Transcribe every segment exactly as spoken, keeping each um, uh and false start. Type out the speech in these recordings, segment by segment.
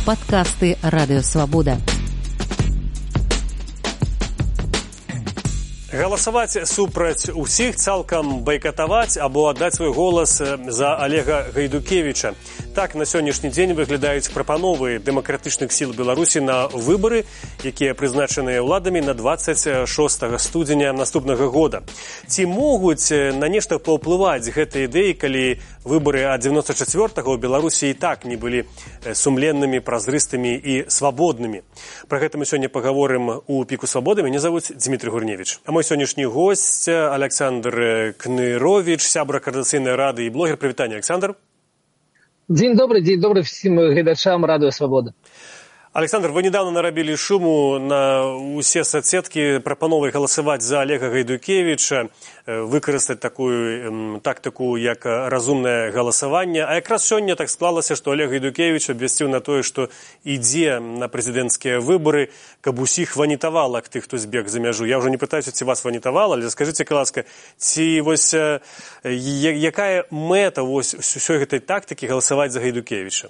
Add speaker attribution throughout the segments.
Speaker 1: Падкасты Радыёвабода.
Speaker 2: Галасаваць супраць усіх, цалкам байкатаваць або аддаць свой голас за Олега Гайдукевіча. Так на сённяшні дзень выглядаюць прапановы дэмакратычных сіл Беларусі на выбары, якія прызначаныя ўладамі на дваццаць шостага студзеня наступнага года. Ці могуць на нешта паўплываць гэтыя ідэі, калі выбары ад дзевяноста чацвёртага ў Беларусі і так не былі сумленнымі, празрыстымі і свабоднымі? Пра гэта мы сёння пагаворым у Піку Свабоды. Мяне завуць Дмітрий Гурневич. А мой сённяшні госць Александр Кнырович, сябра Координацыйнай рады і блогер. Прывітанне, Александр.
Speaker 3: Дзень добрый, дзень добрый всем гледачам Радыё Свабода.
Speaker 2: Александр, вы недавно нарабілі шуму на усе соцсеткі прапановай галасаваць за Олега Гайдукевіча, выкарыстаць такую тактыку, як разумнае галасаванне. А якраз сёння так склалася, што Олег Гайдукевіч абвясціў на тое, што ідзе на прэзідэнцкія выбары, каб усіх ванітавала к тых, хто збег за мяжу. Я ўжо не пытаюся, ці вас ванітавала, але скажыце, ласка, ці вось якая мэта вось усёй гэтай тактыкі галасаваць за Гайдукевіча?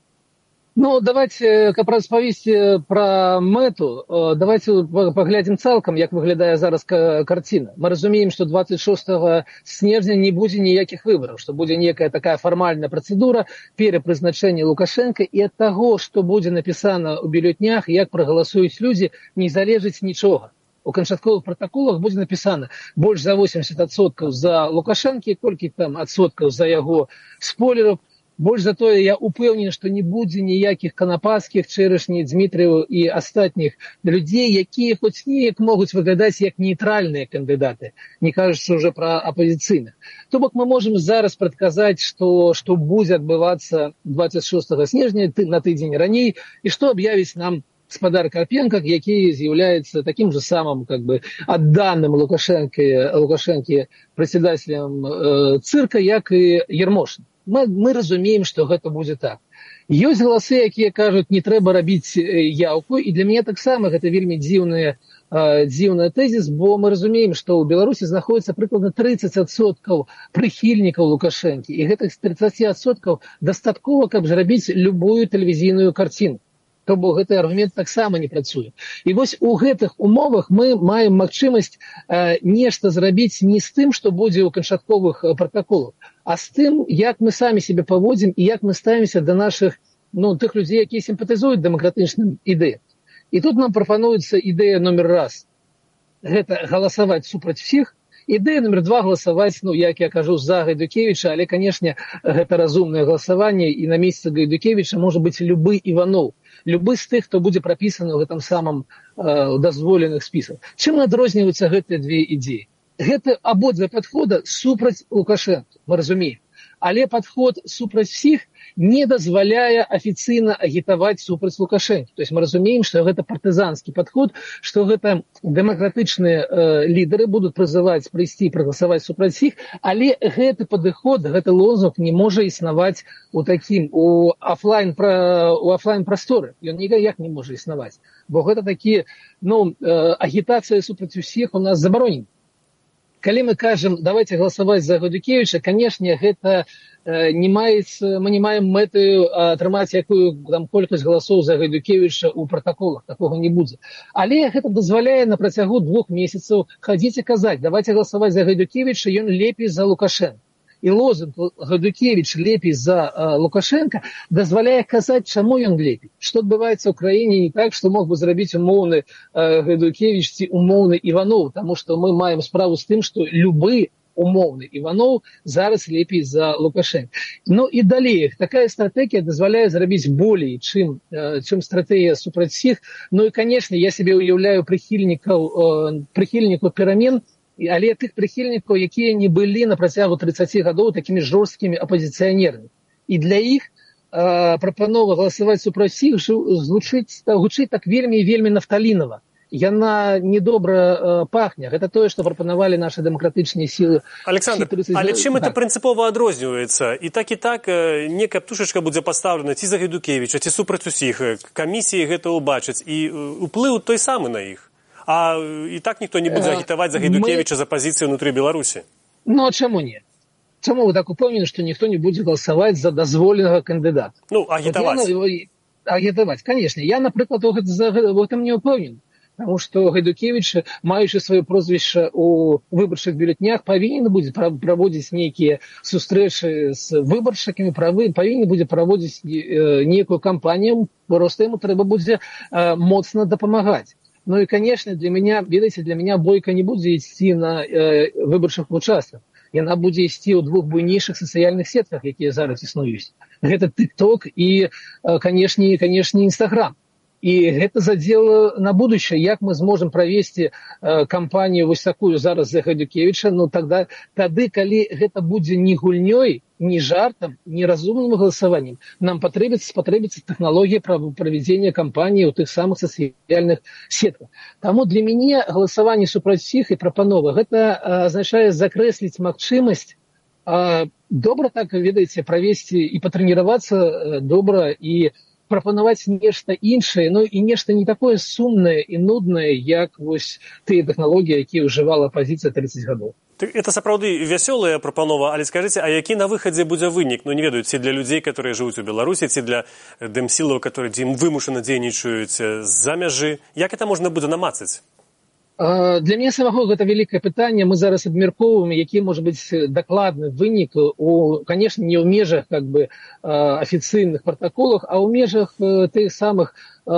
Speaker 3: Ну, давайте, каб распавесці пра мэту, давайте паглядзім цалкам, як выглядае зараз карціна. Мы разумеем, што дваццаць шостага снежня не будзе ніякіх выбараў, што будзе некая такая фармальная працэдура перапрызначэння Лукашенка, і ад таго, што будзе напісана ў бюлетнях, як прагаласуюць людзі, не залежыць нічога. У канчатковых пратаколах будзе напісана больш за восемьдесят адсоткаў за Лукашенкі, колькі там адсоткаў за яго спойлераў. Больш за тое, я упэўнены, што не будзе ніякіх канапаскіх, чэрэшні, Дмітрыеў і астатніх людзей, якія хоць неяк могуць выглядаць як нейтральныя кандыдаты, не кажучы ўжо пра апазіцыйных. То бок мы можам зараз прадказаць, што, што будзе адбывацца дваццаць шостага снежня на тыдзень раней, і што аб'явіць нам гаспадар Карпенка, які з'яўляецца такім же самым как бы адданым Лукашэнкі, Лукашэнкі прадседателем э, цырка, як і Ермошин. Мы, мы разумеем, што гэта будзе так. Ёсць галасы, якія кажуць, не трэба рабіць яўку, і для мяне таксама гэта вельмі дзіўная, э, дзіўная тэзіс, бо мы разумеем, што ў Беларусі знаходіцца прыкладна тридцать адсоткаў прыхільнікаў Лукашэнкі, і гэтых тридцать адсоткаў дастаткова, каб зрабіць любую тэлевізійную карціну. То бок гэты аргумент таксама не працуе. І вось у гэтых умовах мы маем магчымасць э, нешта зрабіць не з тым, што будзе ў канчатковых пратаколах, а з тым, як мы самі себе паводзім і як мы ставімся да нашых, ну, тых людзей, якія сімпатызуюць дэмакратычным ідэям. І тут нам прапануецца ідэя номер раз. Гэта галасаваць супраць всіх. Ідэя номер два галасаваць, ну, як я кажу, за Гайдукевіча, але, канешне, гэта разумнае галасаванне, і на месцы Гайдукевіча можа быць любы Іванов. Любы з тых, хто будзе прапісаны ў гэтым самым э, дазволеных спісах. Чым адрозніваюцца гэтыя две ідзеі? Гэта абодва падхода супраць Лукашэнка, мы разумеем. Але падход супраць всіх не дазваляе афіцыйна агітаваць супраць Лукашэнкі. То есть мы разумеем, што гэта партызанскі падход, што гэта дэмакратычныя э, лідары будуць прызываць прыйсці і прагаласаваць супраць всіх, але гэты падыход, гэты лозунг не можа існаваць у такім, у офлайн, пра, у офлайн прасторы. Ён ніяк не можа існаваць. Бо гэта такі, ну, э, агітацыя супраць усіх у нас забаронена. Калі мы кажам, давайте галасаваць за Гайдукевіча, канешне, гэта э, не маецца, мы не маем мэты атрымаць якую там колькасць галасоў за Гайдукевіча ў пратаколах, такога не будзе. Але гэта дазваляе на працягу двух месяцаў хадзіць і казаць, давайте галасаваць за Гайдукевіча, ён лепей за Лукашенка. І лозунг Гайдукевіч лепей за э, Лукашенка дазваляе казаць, чаму ён лепей. Што адбываецца ў краіне не так, што мог бы зрабіць умоўны э, Гайдукевіч ці умоўны Іванов, таму што мы маем справу з тым, што любы умоўны Іванов зараз лепей за Лукашенка. Ну і далей, такая стратегія дазваляе зрабіць болей, чым, э, чым стратегія супраць всіх. Ну і, канешне, я себе уяўляю прыхільнікаў, э, прыхільнікаў перамен, але тых прыхільнікаў, якія не былі на працягу тридцати гадоў такімі жорсткімі апазіцыянерамі. І для іх э, прапанова галасаваць супраць всіх гучыць, гучыць так вельмі вельмі нафталінава. Яна недобра э, пахне. Гэта тое, што прапанавалі нашы дэмакратычныя сілы.
Speaker 2: Александр, але чым гэта прынцыпова адрозніваецца? І так і так некая птушачка будзе пастаўлена ці за Гайдукевіча, ці супраць усіх. Камісіі гэта ўбачаць. І уплыў той самы на іх. А і так ніхто не будзе агітаваць за Гайдукевіча, мы... за пазіцыю ўнутры Беларусі.
Speaker 3: Ну, а чаму не? Чаму вы так упэўнены, што ніхто не будзе галасаваць за дазволенага кандыдата?
Speaker 2: Ну, агітаваць.
Speaker 3: Вот я... агітаваць, канешне. Я, напрыклад, у гэтым не ўпэўнены. Потому что Гайдукевич, маючы свое прозвище у выборчых бюллетнях, повинен будет проводить некие сустрэчы с выборщиками, повинен будет проводить некую кампанию, просто ему треба будет моцно допомагать. Ну и, конечно, для меня, видите, для меня бойка не будет идти на выборчых участках. Яна будзе ісці ў двух буйнейшых сацыяльных сетках, якія зараз існуюць. Гэта TikTok і, канешне, канешне, Instagram. І гэта задзел на будучае, як мы зможам правесці э, кампанію вось такую зараз за Гайдукевіча, ну тогда, тады, калі гэта будзе не гульнёй, не жартам, не разумным галасаваннем, нам патрэбіцца, патрэбіцца тэхналогія правядзення кампаніі ў тых самых сацыяльных сетках. Таму для мяне галасаванне супраць іх і прапанова, гэта э, азначае закрэсліць магчымасць э, добра так, ведаеце, правесці і патрэніравацца э, добра і прапанаваць нешта іншае, ну і нешта не такое сумнае і нуднае, як вось тыя тэхналогіі, якія ўжывала апазіцыя тридцать гадоў.
Speaker 2: Это сапраўды вясёлая прапанова, але скажыце, а які на выхадзе будзе вынік? Ну не ведаю, ці для людзей, которые жывуць у Беларусі, ці для дэмсілаў, которые вымушана дзейнічаюць з-за мяжы. Як это можна будзе намацаць?
Speaker 3: Для мяне самого гэта вялікае пытанне. Мы зараз абмяркоўваем, які можа быць дакладны вынік у, конечно, не ў межах как бы афіцыйных пратаколах, а ў межах тых самых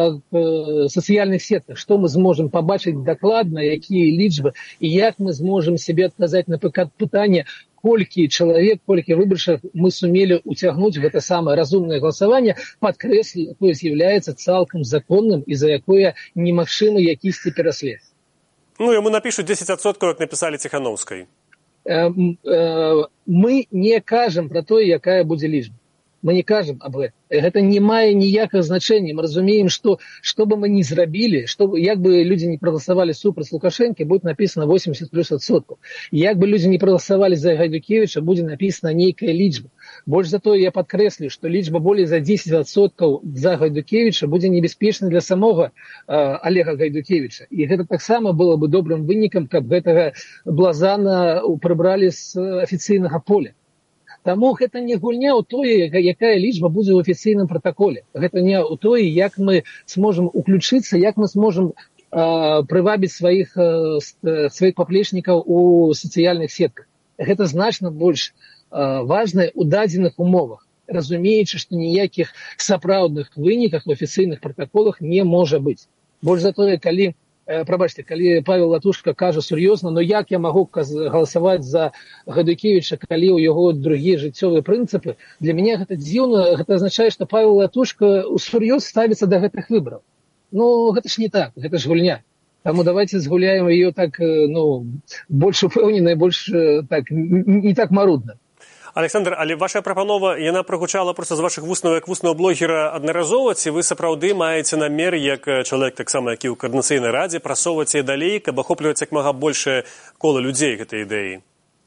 Speaker 3: сацыяльных сетках, што мы зможам пабачыць дакладна, якія лічбы і як мы зможам себе адказаць на пытанне, колькі чалавек, колькі выбаршых мы сумелі уцягнуць гэта самае разумнае галасаванне, падкрэслі, якое з'яўляецца цалкам законным і за якое немагчыма якісьці пераслед.
Speaker 2: Ну, яму напишут десять адсоткаў, як написали Ціхановскай.
Speaker 3: Э, э, мы не кажам про то, якая будзе лічба. Мы не кажам об этом. Гэта не мае ніякага значэння. Мы разумеем, што што бы мы ни зрабілі, што, як бы людзі не прагаласавалі супраць Лукашэнкі, будзе напісана восемьдесят плюс адсоткаў. Як бы людзі не прагаласавалі за Гайдукевіча, будзе напісана нейкая лічба. Больш за тое, я падкрэслю, што лічба болей за десять адсоткаў за Гайдукевіча будзе небяспечна для самога э, Олега Гайдукевіча. І гэта таксама было бы добрым вынікам, каб гэтага блазана прыбралі з афіцыйнага поля. Таму гэта не гульня ў тое, якая лічба будзе ў афіцыйным пратаколе. Гэта не ў тое, як мы сможам уключыцца, як мы сможам э, прывабіць сваіх, э, сваіх паплечнікаў у сацыяльных сетках. Гэта значна больш э, важнае ў дадзеных умовах, разумеючы, што ніякіх сапраўдных выніках у афіцыйных пратаколах не можа быць. Больш за тое, калі Прабачце, калі Павел Латушка кажа сур'ёзна, но як я магу галасаваць за Гайдукевіча, калі ў яго другія жыццёвыя прынцыпы? Для мяне гэта дзіўна, гэта азначае, што Павел Латушка усур'ёз ставіцца да гэтых выбараў. Ну, гэта ж не так, гэта ж гульня. Таму давайте згуляем ее так, ну, больш упэўнена і больш так, не так марудна.
Speaker 2: Александр, але ваша прапанова, яна прагучала проста з вашых вуснаў як вуснаў блогера аднаразова, ці вы сапраўды маеце намер, як чалавек таксама, які ў каардынацыйнай радзе, прасоўваць яе далей, каб ахопліваць як мага большае кола людзей гэтай ідэі?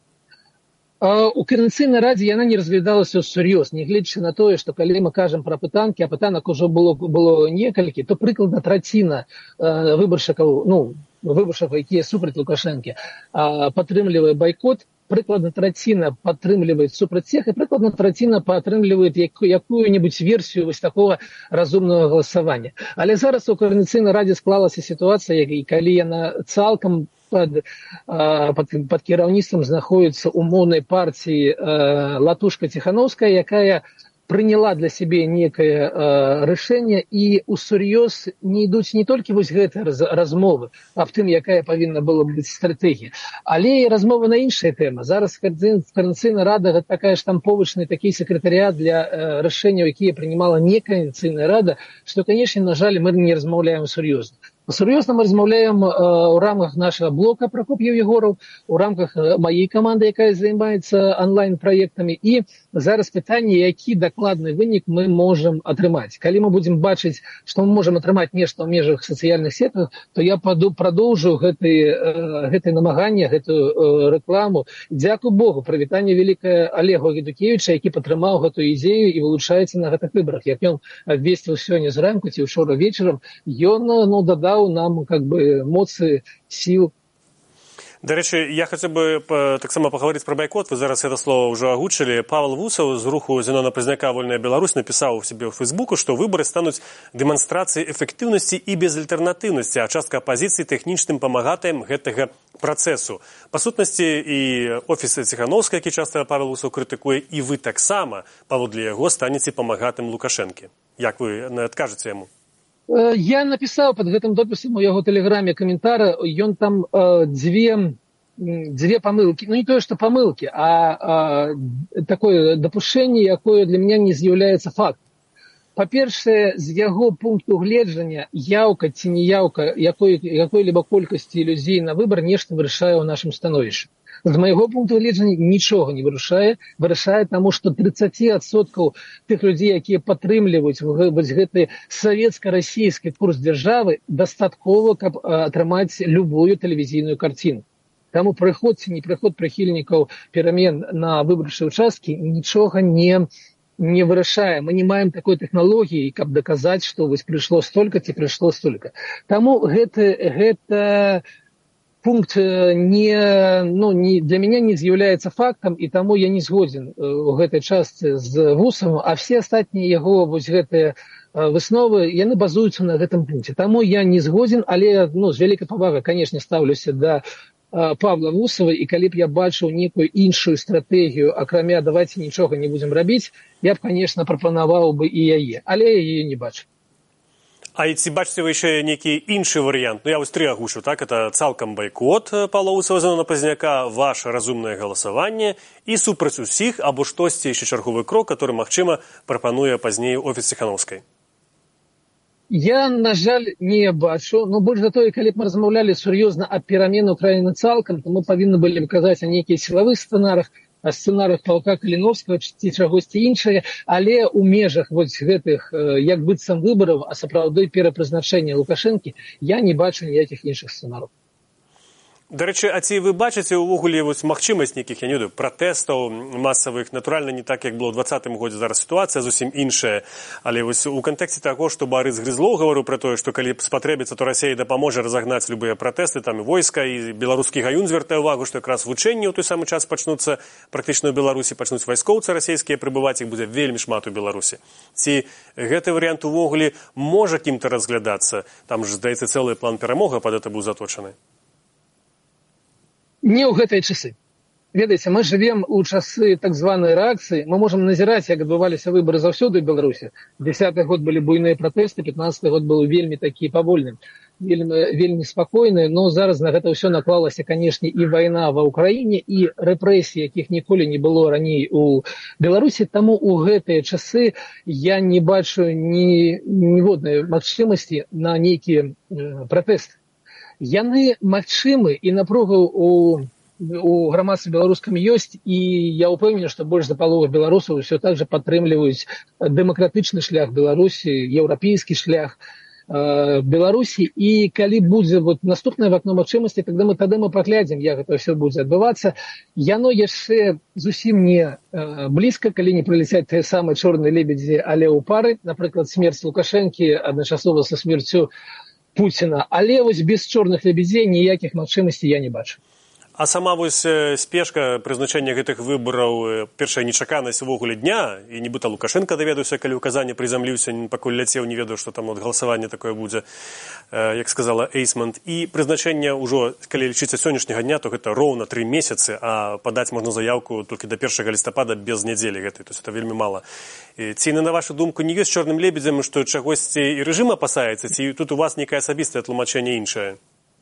Speaker 3: У каардынацыйнай радзе яна не разглядалася сур'ёз, нягледзячы на тое, што калі мы кажам пра пытанкі, а пытанак ужо было, было некалькі, то прыкладна траціна выбаршчыкаў, ну, выбаршчыкаў, якія супраць Лукашэнкі, падтрымлівае байкот, прыкладна траціна падтрымліваюць супраць всех, і прыкладна траціна падтрымліваюць якую-небудзь версію вось такого разумнага галасавання. Але зараз у каардынацыйнай радзе склалася сітуацыя, калі яна цалкам пад, пад, пад кіраўніцтвам знаходіцца умоўнай партіі Латушка-Ціхановская, якая прыняла для сябе некае э, рашэнне, і усур'ёз не ідуць не толькі вось гэтыя раз, размовы аб тым, якая павінна была быць стратэгія, але і размовы на іншыя тэмы. Зараз каардынацыйная рада гэта такая штамповачная такі сакратарыят для э, рашэнняў, якія прынимала не каардынацыйная рада, што, канешне, на жаль, мы не размаўляем сур'ёзна. Сур'ёзна мы размаўляем э, у рамках нашага блока Пракоп'еў Егораў, у рамках э, маёй каманды, якая займаецца онлайн-праектамі, і зараз пытанне, які дакладны вынік мы можам атрымаць. Калі мы будзем бачыць, што мы можам атрымаць нешта ў межах сацыяльных сетках, то я прадоўжу гэты, э, гэтае намаганне, гэтую э, рэкламу. Дзякуй Богу, прывітанне вялікае Олегу Гайдукевіча, які падтрымаў гэтую ідзею і вылучаецца на гэтых выбарах. Як ён абвесціў сёння зранку ці ўчора вечарам, ён, ну, дадаў нам как бы моцы, сил.
Speaker 2: Дарэчы, я хацеў бы таксама паговорыць пра байкот. Вы зараз гэта слова ўжо агучылі. Павел Вусаў з руху Зенона Пазняка «Вольная Беларусь» напісаў у сябе ў Фейсбуку, што выбары стануць дэманстрацыяй эфектыўнасці і безальтэрнатыўнасці, а частка апазіцыі тэхнічным памагатаем гэтага працэсу. Па сутнасці і офіс Ціхановскай, які часта Павел Вусаў крытыкуе, і вы таксама, паводле яго, станеце памагатым Лукашэнкі. Як вы адкажаце яму?
Speaker 3: Я написал под гэтым допісам у яго тэлеграме каментара, ён там э, дзве, дзве памылкі, ну не тое, што памылкі, а э, такое дапушчэнне, якое для меня не з'яўляецца факт. Па-першае, з яго пункту гледжання, яўка ці не яўка якой, якой-либо колькасці людзей на выбар нешта вырашае ў нашым становішчы. З майго пункту гледжання нічога не вырашае, вырашае таму, што тридцать адсоткаў тых людзей, якія падтрымліваюць вось гэты савецка-расійскі курс дзяржавы, дастаткова, каб атрымаць любую тэлевізійную карціну. Таму прыход ці не прыход прыхільнікаў перамен на выбарчыя ўчасткі нічога не не вырашае. Мы не маем такой тэхналогіі, каб даказаць, што вось прыйшло столькі ці прыйшло столькі. Таму гэта гэта пункт не, ну, не, для меня не з'яўляецца фактам, і таму я не згодзін у гэтай частцы з Вусам, а все астатнія яго вось гэтыя высновы, яны базуюцца на гэтым пункце. Таму я не згодзін, але ну, з вялікай павагай, канешне, стаўлюся да Павла Вусава, і калі б я бачыў некую іншую стратэгію, акрамя давайце нічога не будзем рабіць, я б, канешне, прапанаваў бы і яе, але я яе не бачу.
Speaker 2: А ці бачыце вы яшчэ нейкі іншы варыянт? Ну, я вось тры агучу, так? Это цалкам байкот Павла Вусава, Зенона Пазняка, ваше разумнае галасаванне і супраць усіх, або штосьці яшчэ чарговы крок, который, магчыма, прапануе пазней офіс Ціхановскай.
Speaker 3: Я, на жаль, не бачу, но больш за тое, калі б мы размаўлялі сур'ёзна аб перамены Украіны цалкам, то мы павінны былі б казаць о нейкіх сілавых сцэнарах, о сцэнарах палка Каліновскага ці чагосьці іншае, але ў межах вось гэтых, як быццам выбараў, а сапраўды перапрызначэння Лукашэнкі, я не бачу ніякіх іншых сцэнараў.
Speaker 2: Дарэчы, а ці вы бачыце ўвогуле вось магчымасць нейкіх, я не ведаю, пратэстаў масавых? Натуральна, не так, як было ў двадцатым годзе, зараз сітуацыя зусім іншая, але вось у кантэксце таго, што Барыс Грызлоў гаварыў пра тое, што калі спатрэбіцца, то Расія дапаможа разагнаць любыя пратэсты, там і войска, і беларускі гаюн звяртае ўвагу, што якраз вучэнні ў той самы час пачнуцца практычна ў Беларусі, пачнуць вайскоўцы расійскія прыбываць, іх будзе вельмі шмат у Беларусі. Ці гэты варыянт увогуле можа кім-то разглядацца? Там ж, здаецца, цэлы план перамога пад гэта быў заточаны.
Speaker 3: Не ў гэтыя часы. Ведаеце, мы жывем у часы так званай рэакцыі. Мы можам назіраць, як адбываліся выбары заўсёды ў Беларусі. Дзясяты год былі буйныя пратэсты, пятнаццаты год быў вельмі такі павольны, вельмі, вельмі спакойны, но зараз на гэта ўсё наклалася, канешне, і вайна ва ўкраіне, і рэпрэсіі, якіх ніколі не было раней у Беларусі. Таму ў гэтыя часы я не бачу ні, ніводнай магчымасці на нейкія э, пратэсты. Яны магчымы, і напруга у, у грамадстве беларускам ёсць, і я ўпэўнены, што больш за палову беларусаў ўсё так жа падтрымліваюць дэмакратычны шлях Беларусі, еўрапейскі шлях э, Беларусі, і калі будзе вот, наступнае вакно магчымасці, тогда мы, тады мы паглядзім, як гэта ўсё будзе адбывацца. Яно яшчэ зусім не э, блізка, калі не прыляцяць тыя самыя чорныя лебедзі, але ў пары, напрыклад, смерць Лукашэнкі адначасова са смерцю Пуціна, але вось без чорных лебедзей ніякіх магчымасцей я не бачу.
Speaker 2: А сама вось спешка прызначэння гэтых выбараў, першая нечаканасць увогуле дня, і нібыта Лукашенко даведаўся, калі ў Казані прызямліўся, пакуль ляцеў, не ведаў, што там от галасаванне такое будзе, як сказала Эйсмонт. І прызначэнне ўжо, калі лічыцца сённяшняга дня, то гэта роўна тры месяцы, а падаць можна заявку толькі да першага лістапада без нядзелі гэтай, то есть это вельмі мала. Ці, на вашу думку, не ёсць чорным лебедзем, што чагосьці і рэжым апасаецца, ці тут у вас нейкае асабістае тлумачэнне іншае?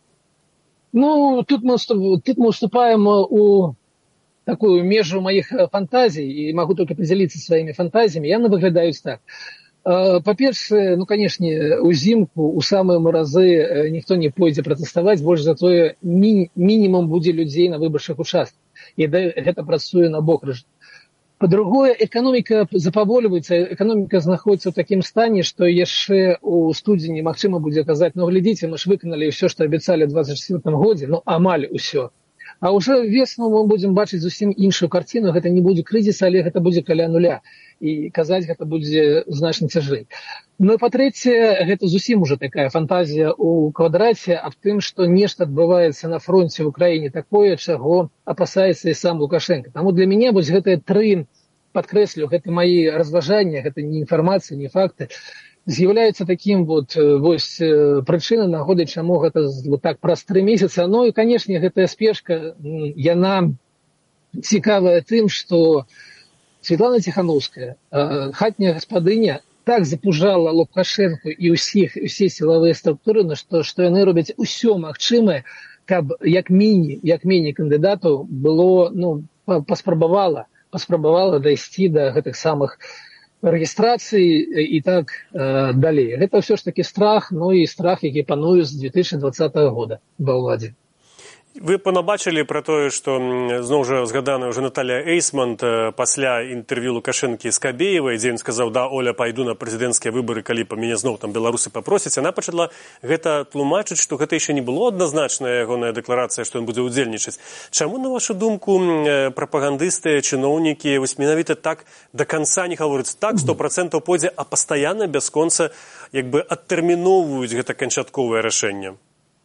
Speaker 3: Ну, тут мы, тут мы уступаем у такую межу моих фантазий, и могу только поделиться своими фантазиями. Яны выглядаюць так. Па-першае, ну, канешне, узімку, у самыя маразы ніхто не пойдзе пратэставаць, больш за тое мі- мінімум будзе людзей на выбарчых участках. І гэта працуе на бок рэжыму. Па-другое, эканоміка запавольваецца, эканоміка знаходзіцца ў такім стане, што яшчэ ў студзені магчыма будзе казаць, ну, глядзіце, мы ж выканалі ўсё, што абяцалі ў двадцать четвёртым годзе, ну, амаль усё. А ўжо весну мы будзем бачыць зусім іншую карціну, гэта не будзе крызіс, але гэта будзе каля нуля. І казаць гэта будзе значна цяжэй. Ну і па-трэцяе, гэта зусім уже такая фантазія ў квадраце аб тым, што нешта адбываецца на фронце ў краіне такое, чаго апасаецца і сам Лукашенко. Таму для мяне вось гэтыя тры, падкрэслю, гэта маі разважанні, гэта не інфармацыя, не факты, з'яўляецца такім вот, вось прычынай, нагодай, чаму гэта вот так праз тры месяцы. Ну і, канешне, гэтая спешка, яна цікавая тым, што Светлана Тихановская, хатняя гаспадыня, так запужала Лукашенко і ўсіх, усе сілавыя структуры, што, што яны робяць усё магчымае, каб як міні, як міні кандыдатаў было, ну, паспрабавала, паспрабавала дайсці да гэтых самых рэгістрацый і так э, далей. Гэта ўсё ж такі страх, ну і страх, які пануе з две тысячы двадцатага года ва ўладзе.
Speaker 2: Вы панабачылі пра тое, што зноў жа згаданая ўжо Наталія Эйсмонт пасля інтэрв'ю Лукашэнкі з Кабеевай, дзе ён сказаў: да, Оля, пайду на прэзідэнцкія выбары, калі па мяне зноў там беларусы папросяць. Яна пачала гэта тлумачыць, што гэта яшчэ не было адназначная ягоная дэкларацыя, што ён будзе ўдзельнічаць. Чаму, на вашу думку, прапагандысты, чыноўнікі вось менавіта так да канца не гавораць, так сто процентаў пойдзе, а пастаянна бясконца як бы адтэрміноўваюць гэта канчатковае рашэнне?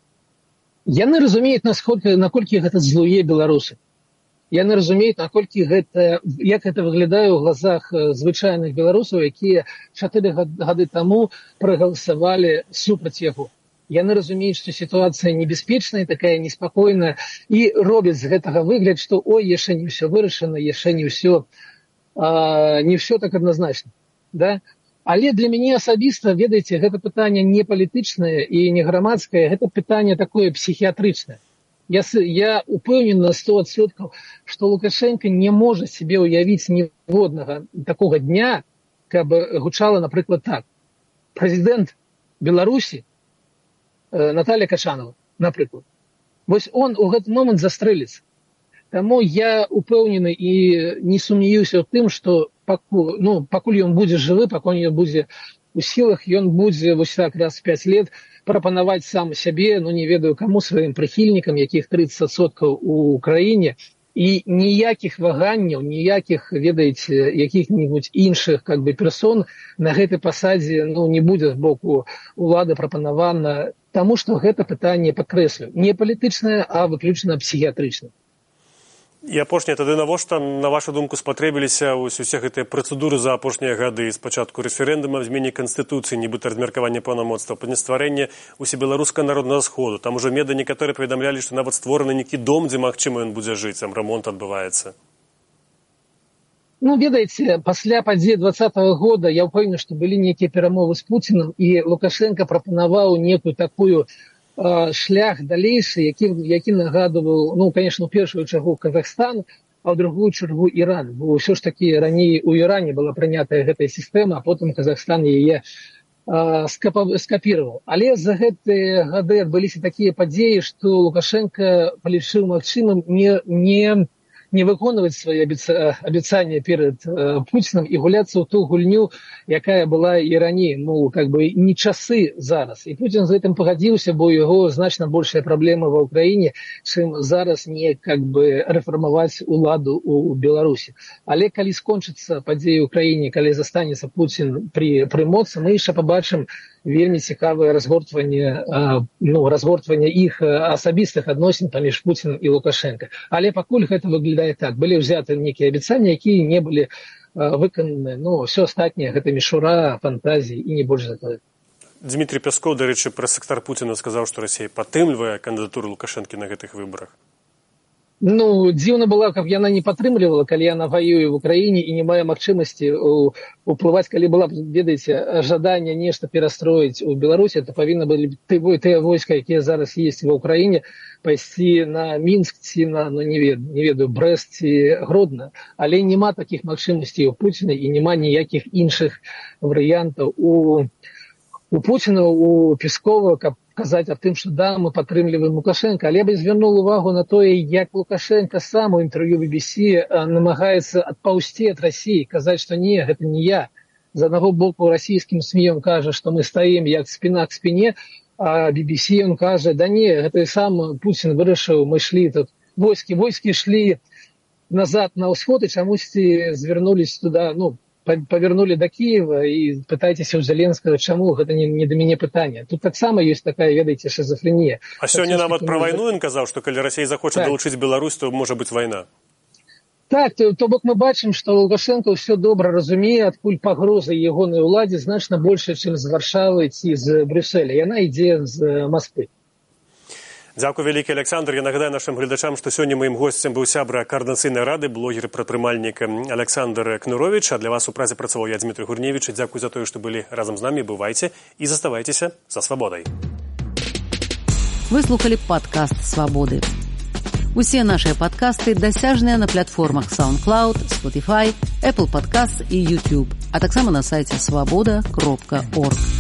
Speaker 3: Яны разумеюць, насколькі, наколькі гэта злуе беларусы. Яны разумеюць, наколькі гэта, як гэта выглядае ў глазах звычайных беларусаў, якія чатыры гады таму прагаласавалі супраць яго. Яны разумеюць, што сітуацыя небяспечная, такая неспакойная, і робяць з гэтага выгляд, што ой, яшчэ не ўсё вырашана, яшчэ не ўсё, а, не ўсё так адназначна. Да? Але для мяне асабіста, ведаеце, гэта пытанне не палітычнае і не грамадскае, гэта пытанне такое псіхіятрычнае. Я, я упэўнены на сто адсоткаў, што Лукашенко не можа себе ўявіць ніводнага такога дня, каб гучала, напрыклад, так. Прэзідэнт Беларусі, э, Наталья Качанова, напрыклад. Вось он у гэты момант застрэліцца. Таму я упэўнены і не сумнеюся ў тым, што пакуль, ну, пакуль ён будзе жывы, пакуль ён будзе у сілах, ён будзе вось так раз в пяць лет прапанаваць сам сябе, ну не ведаю каму, сваім прыхільнікам, якіх трыццаць адсоткаў у краіне, і ніякіх ваганняў, ніякіх, ведаеце, якіх-небудзь іншых как бы персон на гэтай пасадзе, ну, не будзе з боку улады прапанавана, таму што гэта пытанне, падкрэслю, не палітычнае, а выключна псіхіятрычнае.
Speaker 2: І апошняе, тады навошта, на вашу думку, спатрэбіліся усе гэтыя працэдуры за апошнія гады, спачатку рэферэндума, змене канстытуцыі, нібыта размеркавання паўнамоцтваў, пасля стварэння усебеларускага народнага сходу. Там ужо медыя некаторыя паведамлялі, што нават створаны нейкі дом, дзе магчыма ён будзе жыць, там рамонт адбываецца.
Speaker 3: Ну, ведаеце, пасля падзей двадцатага года я ўпэўнены, што былі нейкія перамовы з Пуцінам, і Лукашенко прапанаваў некую такую шлях далейшы, які, які нагадываў, ну, конечно, у першую чаргу Казахстан, а ў другую чаргу Іран. Бо ўсё ж такі раней у Іране была прынятая гэтая сістэма, а потым Казахстан яе скапіраваў. Але за гэтыя гады адбыліся такія падзеі, што Лукашенко палічыў магчымым не, не, не выконваць свае абяцанні перад э, Пуцінам і гуляцца ў ту гульню, якая была і раней, ну, как бы не часы зараз. І Пуцін з гэтым пагадзіўся, бо яго значна большая праблема ва ўкраіне, чым зараз не как бы рэфармаваць уладу ў Беларусі. Але калі скончыцца падзеі ў краіне, калі застанецца Пуцін пры, пры моцы, мы яшчэ пабачым вельмі цікавае разгортванне, ну, разгортванне іх асабістых адносін паміж Пуцінам і Лукашенко. Але пакуль гэта выглядае так. Былі ўзяты нейкія абяцанні, якія не былі выкананы. Ну, ўсё астатняе гэта мішура, фантазіі і не больш за тое.
Speaker 2: Дмітрий Пяскоў, дарэчы, прэс-сакратар Пуціна сказаў, што Расія падтрымлівае кандыдатуру Лукашэнкі на гэтых выбарах.
Speaker 3: Ну, дзіўна было, каб яна не падтрымлівала, калі яна ваюе в Украіне і не мае магчымасці уплываць, калі была, ведаеце, жаданне нешта перастроіць у Беларусі, то павінна былі тыя войска, якія зараз ёсць ва Ўкраіне, пайсці на Мінск ці на, ну, не ведаю, не ведаю, Брэст ці Гродна. Але няма такіх магчымасцей у Пуціна і няма ніякіх іншых варыянтаў у, у Пуціна, у Пескова, каб казаць аб тым, што да, мы падтрымліваем Лукашенко. Але я бы звярнуў увагу на тое, як Лукашенко сам у інтэрв'ю би би сі намагаецца адпаўсці ад Расіі, казаць, што не, гэта не я. З аднаго боку расійскім смеем кажа, што мы стаім як спіна к спіне, а би би сі он кажа, да не, гэта і сам Пуцін вырашыў, мы шлі тут, войскі, войскі шлі назад на ўсход і чамусьці звярнуліся туды, ну, павярнулі да Кіева і пытайцеся ў Зеленскага, чаму гэта не, не да мяне пытанне. Тут таксама ёсць такая, ведаеце, шизофренія.
Speaker 2: А сёння нават пра вайну ён казаў, што калі Расія захоча
Speaker 3: так.
Speaker 2: далучыць Беларусь, то можа быць вайна.
Speaker 3: Так, то, то бок мы бачым, што Лукашенко ўсё добра разумее, адкуль пагроза ягонай уладзе значна большая, чым з Варшавы ці з Брюсселя. Яна ідзе з Масквы.
Speaker 2: Дзякуй вялікі, Александр. Я нагадаю нашым гледачам, што сёння маім госцем быў сябра Координацыйнай рады, блогер і прадпрымальнік Александр Кнурович, а для вас у празе працаваў я, Дмітрий Гурневич. Дзякуй за тое, што былі разам з намі. Бывайце і заставайцеся за свабодай.
Speaker 1: Вы слухали падкаст «Свабоды». Усе нашыя падкасты дасяжныя на платформах SoundCloud, Spotify, Apple Podcasts і YouTube, а таксама на сайце свабода кропка орг.